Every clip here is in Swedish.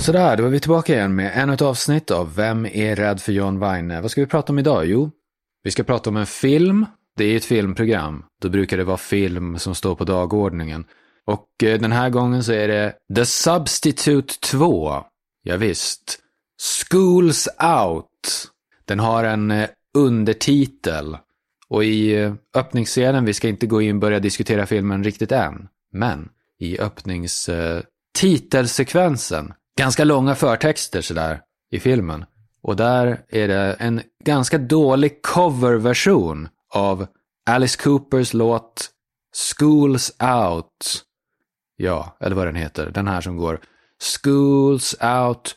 Sådär, då är vi tillbaka igen med ännu ett avsnitt av Vem är rädd för John Wayne? Vad ska vi prata om idag? Jo, vi ska prata om en film. Det är ett filmprogram. Då brukar det vara film som står på dagordningen. Och den här gången så är det The Substitute 2. Ja, visst. School's Out. Den har en undertitel. Och i öppningsscenen, vi ska inte gå in och börja diskutera filmen riktigt än. Men i titelsekvensen, ganska långa förtexter sådär i filmen. Och där är det en ganska dålig coverversion av Alice Coopers låt School's Out. Ja, eller vad den heter. Den här som går School's Out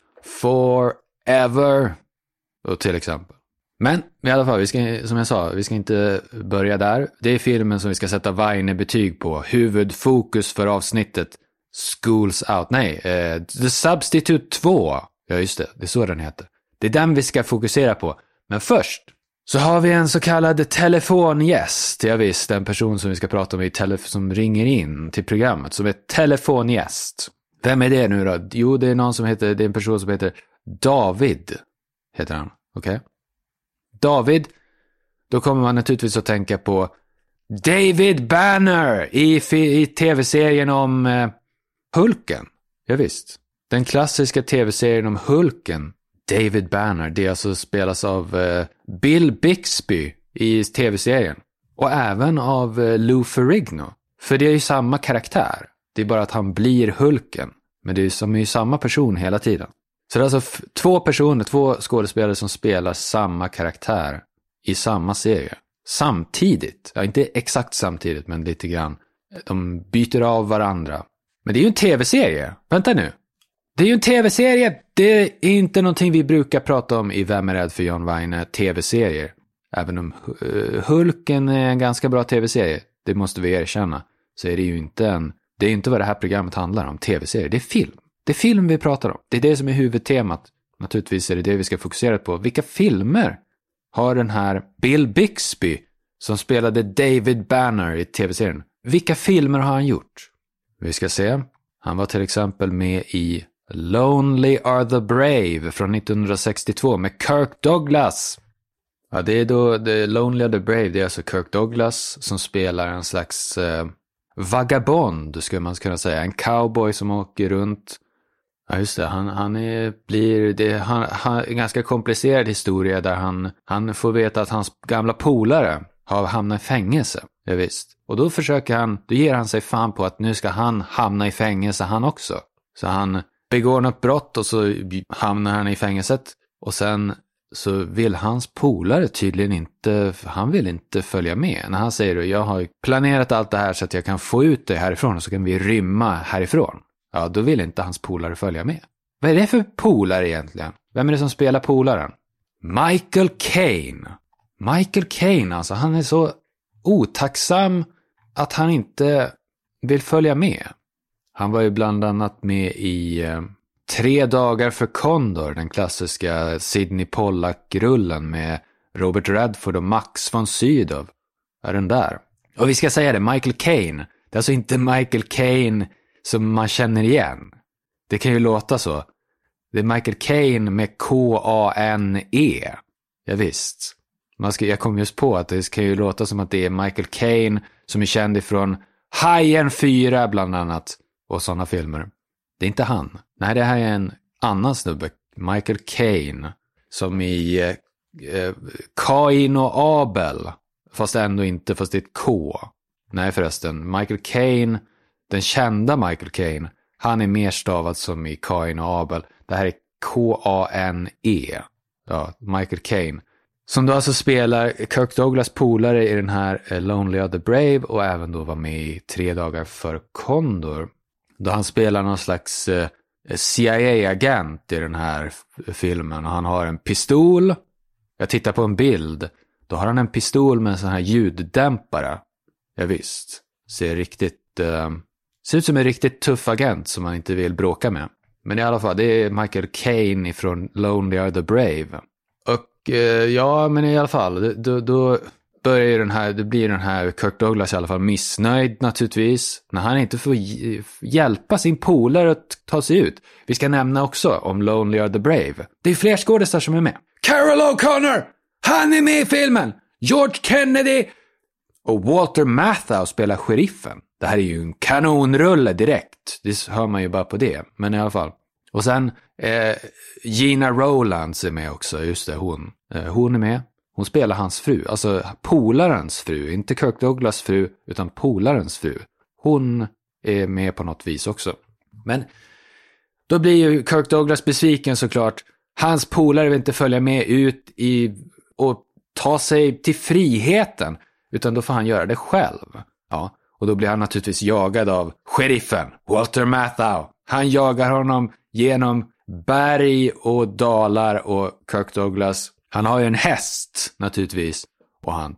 Forever. Och till exempel. Men i alla fall, som jag sa, vi ska inte börja där. Det är filmen som vi ska sätta Wayne-betyg på. Huvudfokus för avsnittet School's Out. Nej, The Substitute 2. Ja, just det. Det är så den heter. Det är den vi ska fokusera på. Men först så har vi en så kallad telefongäst. Ja, visst, en person som vi ska prata om som ringer in till programmet som är telefongäst. Vem är det nu då? Jo, det är en person som heter David. Heter han, okej? David, då kommer man naturligtvis att tänka på David Banner i tv-serien om Hulken. Ja, visst. Den klassiska tv-serien om Hulken, David Banner, det alltså spelas av Bill Bixby i tv-serien. Och även av Lou Ferrigno. För det är ju samma karaktär. Det är bara att han blir Hulken. Men det är ju samma person hela tiden. Så det är alltså två skådespelare som spelar samma karaktär i samma serie. Samtidigt. Ja, inte exakt samtidigt, men lite grann. De byter av varandra. Men det är ju en tv-serie. Vänta nu. Det är ju en tv-serie. Det är inte någonting vi brukar prata om i Vem är rädd för John Wayne tv-serier. Även om Hulken är en ganska bra tv-serie. Det måste vi erkänna. Så är det ju inte det är inte vad det här programmet handlar om, tv-serier. Det är film. Det är film vi pratar om. Det är det som är huvudtemat. Naturligtvis är det vi ska fokusera på. Vilka filmer har den här Bill Bixby som spelade David Banner i tv-serien? Vilka filmer har han gjort? Vi ska se. Han var till exempel med i Lonely Are the Brave från 1962 med Kirk Douglas. Ja, det är då Lonely Are the Brave. Det är alltså Kirk Douglas som spelar en slags vagabond, skulle man kunna säga. En cowboy som åker runt. Ja, just det. Han är en ganska komplicerad historia där han får veta att hans gamla polare har hamnat i fängelse. Ja, visst. Och då ger han sig fan på att nu ska han hamna i fängelse han också. Så han begår något brott och så hamnar han i fängelset. Och sen så vill hans polare tydligen inte följa med. När han säger jag har planerat allt det här så att jag kan få ut det härifrån och så kan vi rymma härifrån. Ja, då vill inte hans polare följa med. Vad är det för polare egentligen? Vem är det som spelar polaren? Michael Caine. Michael Caine, alltså han är så otacksam att han inte vill följa med. Han var ju bland annat med i 3 dagar för Condor, den klassiska Sidney Pollack-rullen med Robert Redford och Max von Sydow. Är den där? Och vi ska säga det, Michael Caine. Det är alltså inte Michael Caine som man känner igen. Det kan ju låta så. Det är Michael Caine med K-A-N-E. Ja, visst. Jag kom just på att det kan ju låta som att det är Michael Caine som är känd ifrån Hajen 4 bland annat och sådana filmer. Det är inte han. Nej, det här är en annan snubbe. Michael Caine som i Kain och Abel. Fast ändå inte, fast det är ett K. Nej förresten, Michael Caine, den kända Michael Caine, han är mer stavad som i Kain och Abel. Det här är K-A-N-E. Ja, Michael Caine. Som då alltså spelar Kirk Douglas polare i den här Lonely Are the Brave och även då var med i 3 dagar för Condor. Då han spelar någon slags CIA-agent i den här filmen och han har en pistol. Jag tittar på en bild. Då har han en pistol med en sån här ljuddämpare. Ja, visst. Ser ut som en riktigt tuff agent som man inte vill bråka med. Men i alla fall, det är Michael Caine från Lonely Are the Brave. Och ja, men i alla fall, då börjar ju det blir den här Kirk Douglas i alla fall missnöjd naturligtvis. När han inte får hjälpa sin polare att ta sig ut. Vi ska nämna också om Lonely Are the Brave. Det är fler skådespelare som är med. Carol O'Connor! Han är med i filmen! George Kennedy! Och Walter Matthau spelar sheriffen. Det här är ju en kanonrulle direkt. Det hör man ju bara på det. Men i alla fall. Och sen Gina Rowlands är med också. Just det, hon är med. Hon spelar hans fru. Alltså polarens fru. Inte Kirk Douglas fru utan polarens fru. Hon är med på något vis också. Men då blir ju Kirk Douglas besviken såklart. Hans polare vill inte följa med ut och ta sig till friheten. Utan då får han göra det själv. Ja. Och då blir han naturligtvis jagad av sheriffen, Walter Matthau. Han jagar honom genom berg och dalar och Kirk Douglas, han har ju en häst naturligtvis. Och han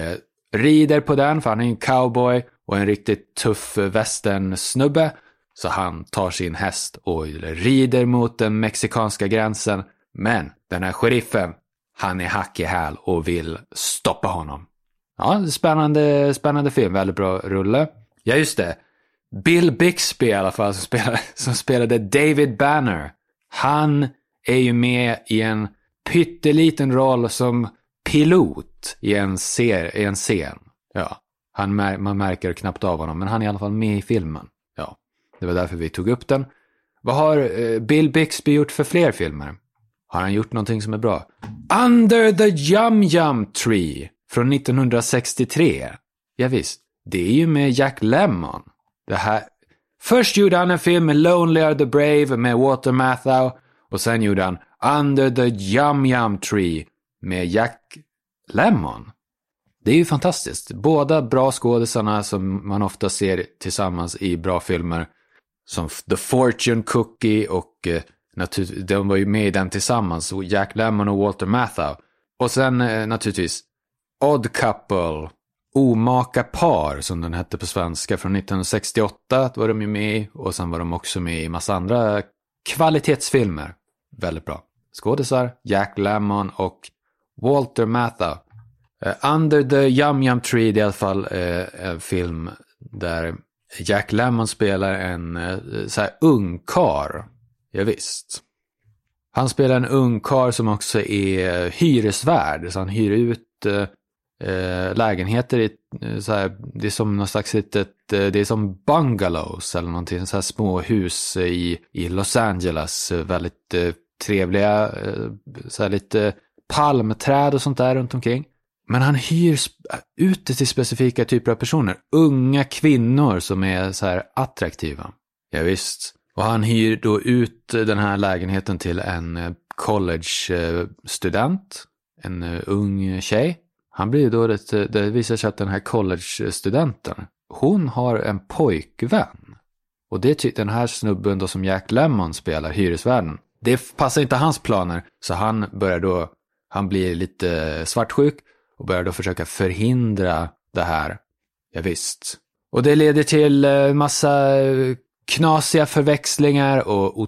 rider på den för han är en cowboy och en riktigt tuff västernsnubbe. Så han tar sin häst och rider mot den mexikanska gränsen. Men den här sheriffen, han är hack i häl och vill stoppa honom. Ja, spännande film, väldigt bra rulle. Ja, just det. Bill Bixby i alla fall som spelade David Banner. Han är ju med i en pytteliten roll som pilot i en scen. Ja, man märker knappt av honom, men han är i alla fall med i filmen. Ja, det var därför vi tog upp den. Vad har Bill Bixby gjort för fler filmer? Har han gjort någonting som är bra? Under the Yum Yum Tree från 1963. Ja visst, det är ju med Jack Lemmon. Det här. Först gjorde han en film med Lonely Are the Brave med Walter Matthau. Och sen gjorde han Under the Yum Yum Tree med Jack Lemmon. Det är ju fantastiskt. Båda bra skådespelarna som man ofta ser tillsammans i bra filmer. Som The Fortune Cookie och de var ju med i den tillsammans. Jack Lemmon och Walter Matthau. Och sen naturligtvis Odd Couple, Omaka par som den hette på svenska från 1968 var de ju med i. Och sen var de också med i massa andra kvalitetsfilmer. Väldigt bra. Skådisar, Jack Lemmon och Walter Matthau. Under the Yum Yum Tree, det är i alla fall en film där Jack Lemmon spelar en så här ungkar. Ja, visst. Han spelar en ungkar som också är hyresvärd. Så han hyr ut lägenheter i så här, det är som någon slags det är som bungalows eller någonting, så här små hus i Los Angeles, väldigt trevliga, så här lite palmträd och sånt där runt omkring. Men han hyr ut det till specifika typer av personer, unga kvinnor som är så här attraktiva. Ja, visst. Och han hyr då ut den här lägenheten till en college-student, en ung tjej. Han blir då det visar sig att den här college-studenten, hon har en pojkvän. Och det den här snubben då som Jack Lemmon spelar, hyresvärden, det passar inte hans planer. Så han blir lite svartsjuk och börjar då försöka förhindra det här. Ja, visst. Och det leder till massa knasiga förväxlingar och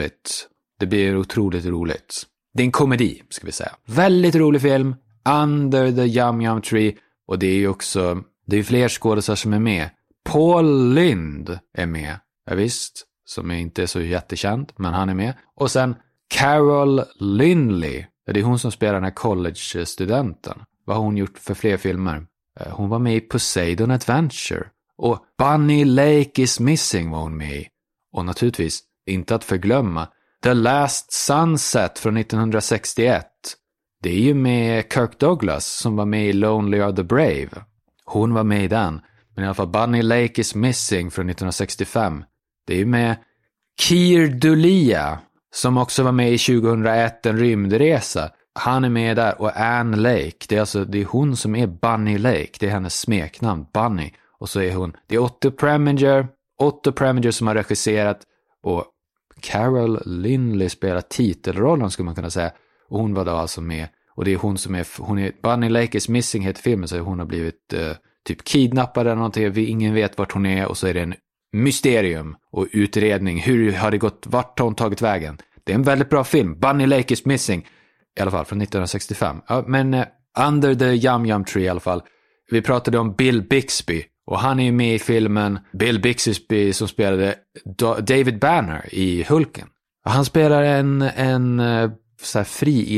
det blir otroligt roligt. Det är en komedi, ska vi säga. Väldigt rolig film. Under the Yum Yum Tree. Och det är ju också, det är fler skådespelare som är med. Paul Lynde är med. Ja, visst. Som är inte så jättekänd, men han är med. Och sen Carol Lynley. Det är hon som spelar den här college-studenten. Vad har hon gjort för fler filmer? Hon var med i Poseidon Adventure. Och Bunny Lake is Missing var hon med i. Och naturligtvis, inte att förglömma, The Last Sunset från 1961. Det är ju med Kirk Douglas som var med i Lonely Are the Brave. Hon var med i den. Men i alla fall Bunny Lake is Missing från 1965. Det är ju med Keir Dullea som också var med i 2001, En rymdresa. Han är med där. Och Anne Lake, det är hon som är Bunny Lake. Det är hennes smeknamn, Bunny. Och så är hon, det är Otto Preminger som har regisserat. Och Carol Lynley spelar titelrollen, skulle man kunna säga. Och hon var då alltså med. Och det är hon som är Bunny Lake is Missing heter filmen. Så hon har blivit typ kidnappad eller någonting. Ingen vet vart hon är. Och så är det en mysterium och utredning. Hur har det gått? Vart har hon tagit vägen? Det är en väldigt bra film. Bunny Lake is Missing. I alla fall från 1965. Ja, men Under the Yum Yum Tree i alla fall. Vi pratade om Bill Bixby. Och han är ju med i filmen Bill Bixby som spelade David Banner i Hulken. Och han spelar en så här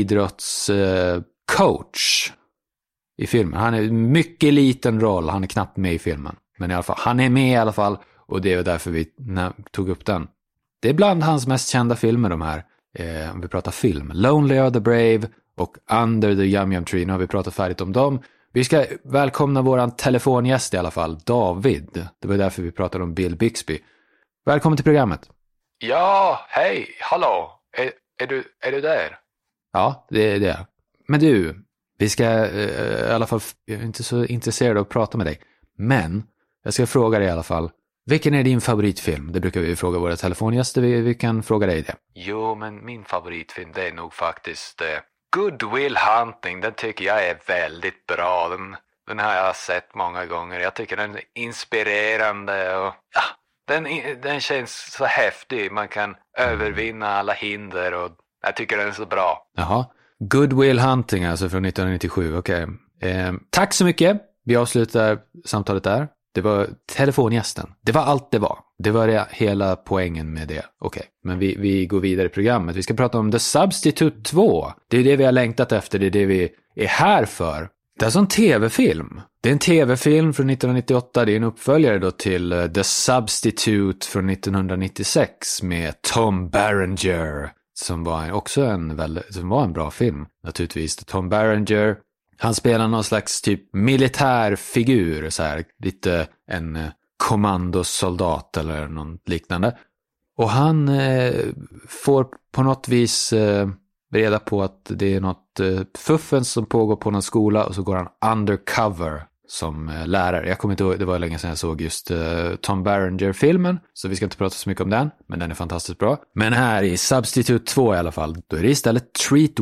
friidrottscoach i filmen. Han är en mycket liten roll. Han är knappt med i filmen. Men i alla fall, han är med i alla fall. Och det är därför vi tog upp den. Det är bland hans mest kända filmer de här. Om vi pratar film. Lonely Are the Brave och Under the Yum Yum Tree. Nu har vi pratat färdigt om dem. Vi ska välkomna våran telefongäst i alla fall, David. Det var därför vi pratade om Bill Bixby. Välkommen till programmet. Ja, hej, hallå. Är du där? Ja, det är det. Men du, vi ska i alla fall, jag är inte så intresserad av att prata med dig. Men jag ska fråga dig i alla fall. Vilken är din favoritfilm? Det brukar vi fråga våra telefongäster. Vi kan fråga dig det. Jo, men min favoritfilm det är nog faktiskt Good Will Hunting. Den tycker jag är väldigt bra. Den har jag sett många gånger. Jag tycker den är inspirerande och den känns så häftig. Man kan övervinna alla hinder och jag tycker den är så bra. Jaha, Good Will Hunting alltså från 1997. Okej. Tack så mycket. Vi avslutar samtalet där. Det var telefongästen. Det var allt det var. Det var det, hela poängen med det. Okej, men vi går vidare i programmet. Vi ska prata om The Substitute 2. Det är det vi har längtat efter. Det är det vi är här för. Det är alltså en tv-film. Det är en tv-film från 1998. Det är en uppföljare då till The Substitute från 1996 med Tom Berenger. Som var också en bra film. Naturligtvis. Tom Berenger. Han spelar någon slags typ militärfigur, så här, lite en kommandosoldat eller något liknande. Och han får på något vis reda på att det är något fuffens som pågår på någon skola och så går han undercover som lärare. Jag kommer inte ihåg, det var länge sedan jag såg just Tom Berenger-filmen, så vi ska inte prata så mycket om den, men den är fantastiskt bra. Men här i Substitute 2 i alla fall, då är det istället Treat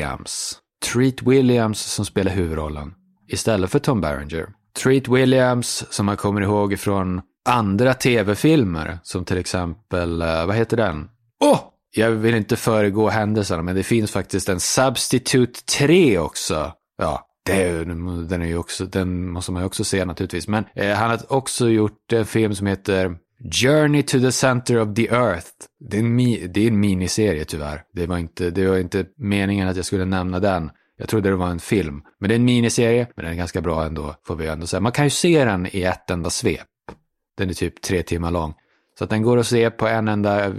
Williams som spelar huvudrollen istället för Tom Berenger. Treat Williams som man kommer ihåg från andra tv-filmer som till exempel, vad heter den? Jag vill inte föregå händelserna, men det finns faktiskt en Substitute 3 också. Ja, den måste man ju också se naturligtvis. Men han har också gjort en film som heter Journey to the Center of the Earth. Det är en miniserie tyvärr. Det var inte meningen att jag skulle nämna den. Jag trodde det var en film. Men det är en miniserie, men den är ganska bra ändå, får vi ändå säga. Man kan ju se den i ett enda svep. Den är typ 3 timmar lång. Så att den går att se på en enda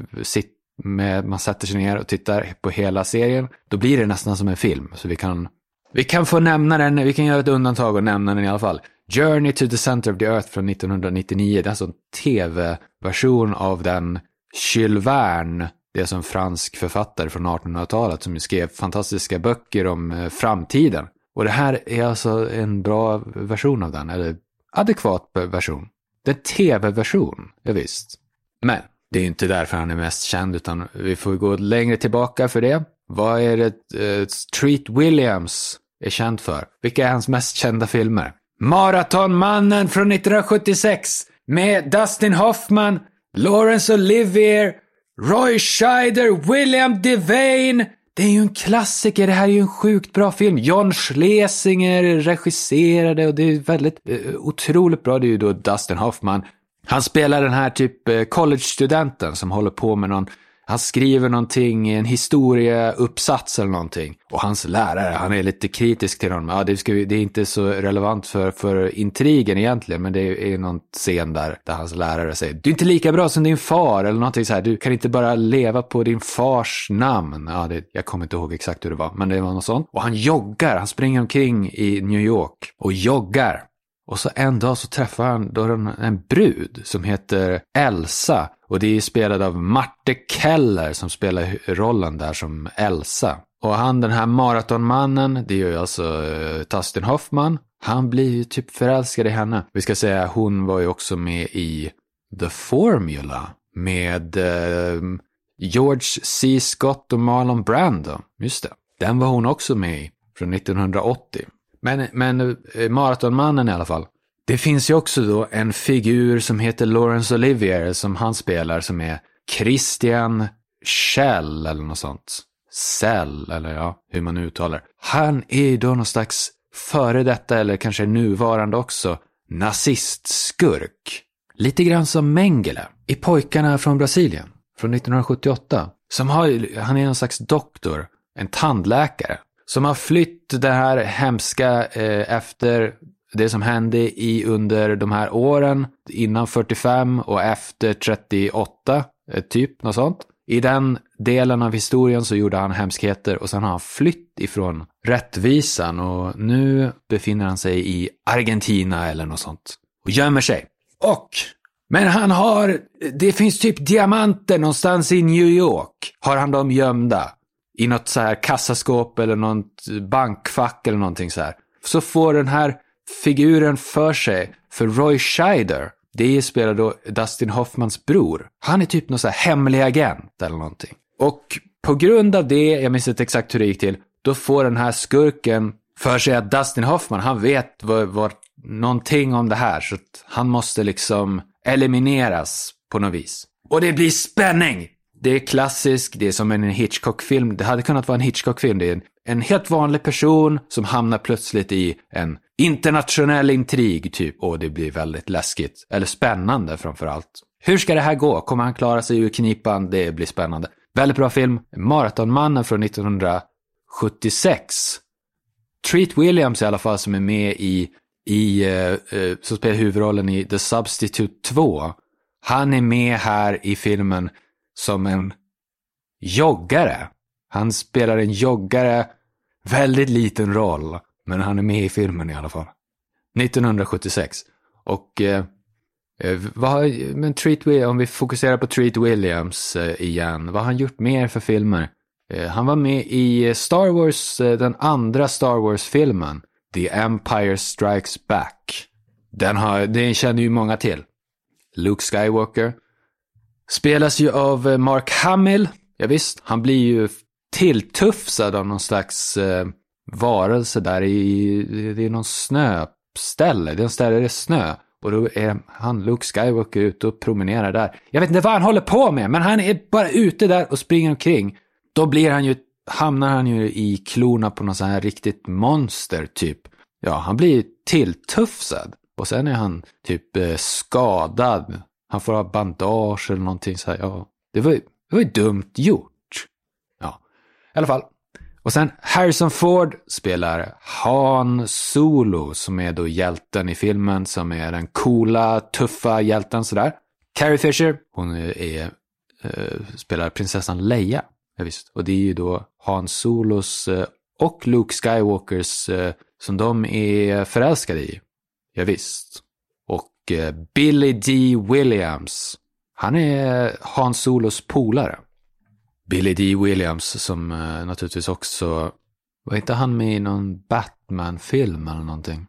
man sätter sig ner och tittar på hela serien. Då blir det nästan som en film. Så vi kan få nämna den, vi kan göra ett undantag och nämna den i alla fall. Journey to the Center of the Earth från 1999. Det är alltså en tv-version av den Jules Verne. Det är som fransk författare från 1800-talet som skrev fantastiska böcker om framtiden. Och det här är alltså en bra version av den, eller adekvat version. Det är en tv-version, ja visst. Men det är inte därför han är mest känd, utan vi får gå längre tillbaka för det. Vad är det Treat Williams är känd för? Vilka är hans mest kända filmer? Maratonmannen från 1976 med Dustin Hoffman, Laurence Olivier, Roy Scheider, William Devane. Det är ju en klassiker, det här är ju en sjukt bra film. John Schlesinger regisserade och det är väldigt otroligt bra. Det är ju då Dustin Hoffman. Han spelar den här typ college-studenten som håller på med han skriver någonting i en historieuppsats eller någonting. Och hans lärare, han är lite kritisk till honom. Ja, det är inte så relevant för intrigen egentligen. Men det är någon scen där hans lärare säger: du är inte lika bra som din far. Eller någonting så här. Du kan inte bara leva på din fars namn. Ja, jag kommer inte ihåg exakt hur det var. Men det var något sånt. Och han springer omkring i New York och joggar. Och så en dag så träffar han då en brud som heter Elsa. Och det är spelad av Marte Keller som spelar rollen där som Elsa. Och den här maratonmannen, det är ju alltså Dustin Hoffman. Han blir ju typ förälskad i henne. Vi ska säga, hon var ju också med i The Formula med George C. Scott och Marlon Brando. Just det. Den var hon också med i från 1980. Men maratonmannen i alla fall. Det finns ju också då en figur som heter Laurence Olivier som han spelar, som är Christian Schell eller något sånt. Cell, eller ja, hur man uttalar. Han är då någon slags före detta eller kanske nuvarande också nazistskurk. Lite grann som Mengele i Pojkarna från Brasilien från 1978. Han är en slags doktor, en tandläkare som har flytt det här hemska efter det som hände under de här åren innan 45 och efter 38, typ något sånt. I den delen av historien så gjorde han hemskheter och sen har han flytt ifrån rättvisan och nu befinner han sig i Argentina eller något sånt och gömmer sig. Men det finns typ diamanter någonstans i New York. Har han dem gömda i något så här kassaskåp eller något bankfack eller någonting så här. Så får den här figuren för Roy Scheider. Det spelar då Dustin Hoffmans bror. Han är typ någon så här hemlig agent eller någonting. Och på grund av det, jag minns inte exakt hur det gick till, då får den här skurken för sig att Dustin Hoffman, han vet vad någonting om det här. Så att han måste liksom elimineras på något vis. Och det blir spänning! Det är klassiskt, det är som en Hitchcock-film. Det hade kunnat vara en Hitchcock-film. Det är en helt vanlig person som hamnar plötsligt i en internationell intrig typ. Och det blir väldigt läskigt. Eller spännande framförallt. Hur ska det här gå? Kommer han klara sig ur knipan? Det blir spännande. Väldigt bra film. Maratonmannen från 1976. Treat Williams i alla fall som är med som spelar huvudrollen i The Substitute 2. Han är med här i filmen som en joggare. Han spelar en joggare, väldigt liten roll, men han är med i filmen i alla fall. 1976. Och om vi fokuserar på Treat Williams igen, vad har han gjort mer för filmer? Han var med i Star Wars, den andra Star Wars-filmen, The Empire Strikes Back. Den känner ju många till. Luke Skywalker spelas ju av Mark Hamill. Ja visst, han blir ju tilltufsad av någon slags varelse där det är någon snöställe. Det är en ställe där det är snö. Och då är han, Luke Skywalker, ute och promenerar där. Jag vet inte vad han håller på med, men han är bara ute där och springer omkring. Då hamnar han ju i klorna på någon sån här riktigt monster typ. Ja, han blir tilltufsad. Och sen är han typ skadad. Han får ha bandage eller någonting så här. Ja, det var ju dumt gjort. Ja, i alla fall. Och sen Harrison Ford spelar Han Solo, som är då hjälten i filmen, som är den coola, tuffa hjälten sådär. Carrie Fisher, hon spelar prinsessan Leia. Ja, visst. Och det är ju då Han Solos och Luke Skywalkers som de är förälskade i. Ja, visst. Och Billy D. Williams, han är Han Solos polare. Billy D. Williams som naturligtvis också, var inte han med i någon Batman-film eller någonting?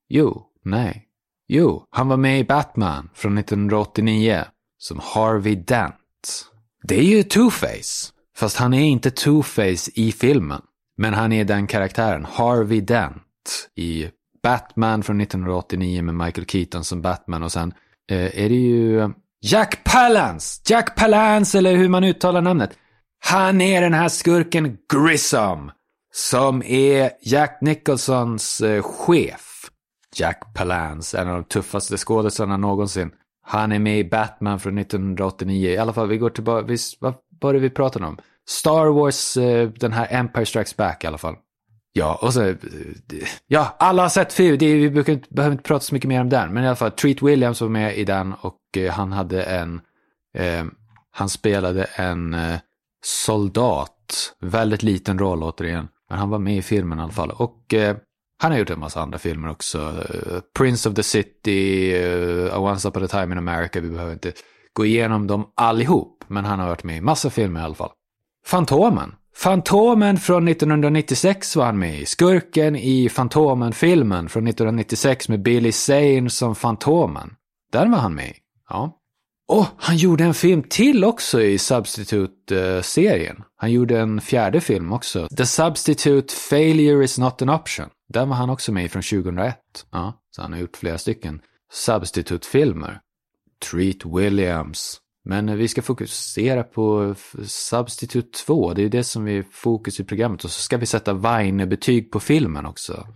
Jo, han var med i Batman från 1989 som Harvey Dent. Det är ju Two-Face, fast han är inte Two-Face i filmen. Men han är den karaktären, Harvey Dent, i Batman från 1989 med Michael Keaton som Batman. Och sen är det ju Jack Palance, eller hur man uttalar namnet. Han är den här skurken Grissom, som är Jack Nicholsons chef. Jack Palance, en av de tuffaste skådespelarna någonsin. Han är med i Batman från 1989. I alla fall, vi går tillbaka. Vad var det vi pratade om? Star Wars, den här Empire Strikes Back i alla fall. Ja, och så... Ja, alla har sett film. Vi behöver inte prata så mycket mer om den. Men i alla fall, Treat Williams var med i den. Och han hade han spelade en soldat. Väldigt liten roll återigen. Men han var med i filmen i alla fall. Och han har gjort en massa andra filmer också. Prince of the City, Once Upon a Time in America. Vi behöver inte gå igenom dem allihop. Men han har varit med i massa filmer i alla fall. Fantomen från 1996 var han med i. Skurken i Fantomen-filmen från 1996 med Billy Zane som Fantomen. Den var han med i. Ja. Och han gjorde en film till också i Substitute-serien. Han gjorde en fjärde film också. The Substitute Failure is not an option. Den var han också med i från 2001. Ja, så han har gjort flera stycken Substitute-filmer. Treat Williams. Men vi ska fokusera på Substitute 2. Det är det som är fokus i programmet. Och så ska vi sätta Weine-betyg på filmen också.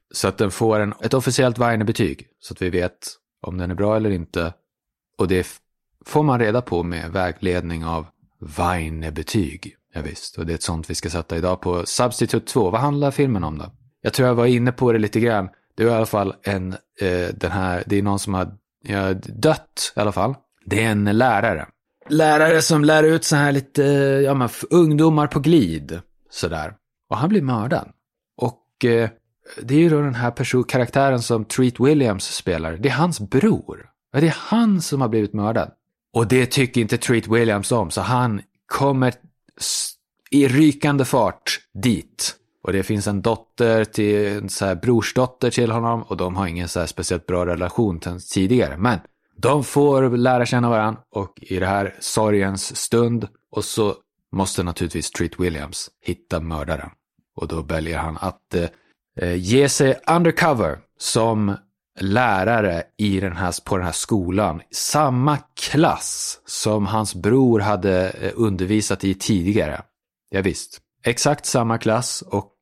Så att den får ett officiellt Weine-betyg. Så att vi vet om den är bra eller inte. Och det får man reda på med vägledning av Weine-betyg. Ja, visst. Och det är ett sånt vi ska sätta idag på Substitute 2. Vad handlar filmen om då? Jag tror jag var inne på det lite grann. Det är i alla fall det är någon som har dött i alla fall. Det är en lärare. Lärare som lär ut så här lite ungdomar på glid. Sådär. Och han blir mördad. Och det är ju då den här karaktären som Treat Williams spelar. Det är hans bror. Det är han som har blivit mördad. Och det tycker inte Treat Williams om. Så han kommer i rykande fart dit. Och det finns en brorsdotter till honom. Och de har ingen så här speciellt bra relation tidigare. Men de får lära känna varandra. Och i det här sorgens stund. Och så måste naturligtvis Treat Williams hitta mördaren. Och då väljer han att ge sig undercover som lärare på den här skolan. Samma klass som hans bror hade undervisat i tidigare. Ja, visst. Exakt samma klass och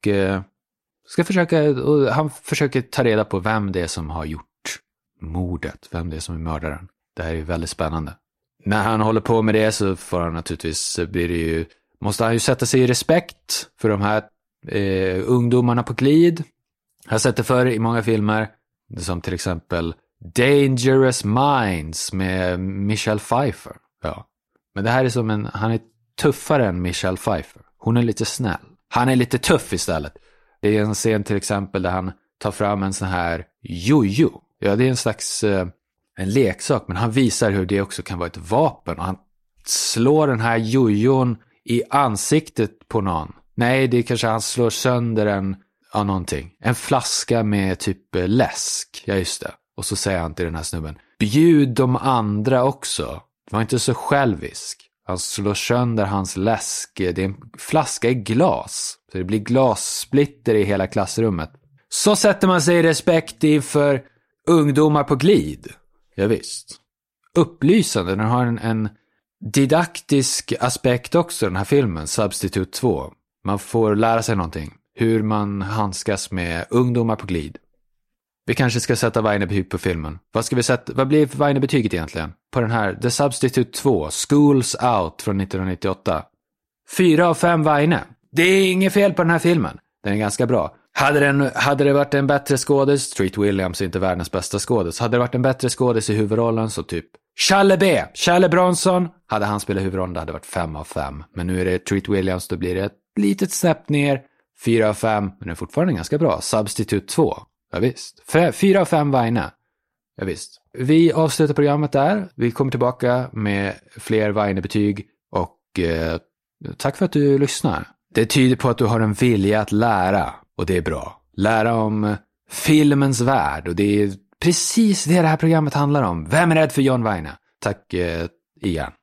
han försöker ta reda på vem det är som har gjort mordet. Vem det är som är mördaren. Det här är ju väldigt spännande. När han håller på med det så får han naturligtvis måste han ju sätta sig i respekt för de här ungdomarna på glid. Jag har sett det förr i många filmer. Som till exempel Dangerous Minds med Michelle Pfeiffer. Ja. Men det här är han är tuffare än Michelle Pfeiffer. Hon är lite snäll. Han är lite tuff istället. Det är en scen till exempel där han tar fram en sån här jojo. Ja, det är en slags en leksak. Men han visar hur det också kan vara ett vapen. Och han slår den här jojon i ansiktet på någon. Nej, det är kanske han slår sönder någonting. En flaska med typ läsk. Ja, just det. Och så säger han till den här snubben: bjud de andra också. Var inte så självisk. Han slår sönder hans läsk. Det är en flaska i glas. Så det blir glassplitter i hela klassrummet. Så sätter man sig i respekt inför ungdomar på glid. Ja, visst. Upplysande. Den har en didaktisk aspekt också, den här filmen. Substitute 2. Man får lära sig någonting. Hur man handskas med ungdomar på glid. Vi kanske ska sätta Weine-betyg på filmen. Vad blir Weine-betyget egentligen? På den här The Substitute 2, Schools Out från 1998. 4 av 5 Weine. Det är inget fel på den här filmen. Den är ganska bra. Hade det varit en bättre skådis, Treat Williams är inte världens bästa skådis. Hade det varit en bättre skådis i huvudrollen så typ Charlie Bronson. Hade han spelat huvudrollen, det hade varit 5 av 5. Men nu är det Treat Williams, då blir det ett litet snäpp ner. 4 av 5, men det är fortfarande ganska bra. Substitute 2, ja visst. 4 av 5 Weine, ja visst. Vi avslutar programmet där. Vi kommer tillbaka med fler Weine-betyg. Och tack för att du lyssnar. Det tyder på att du har en vilja att lära. Och det är bra. Lära om filmens värld. Och det är precis det här programmet handlar om. Vem är rädd för John Weine? Tack igen.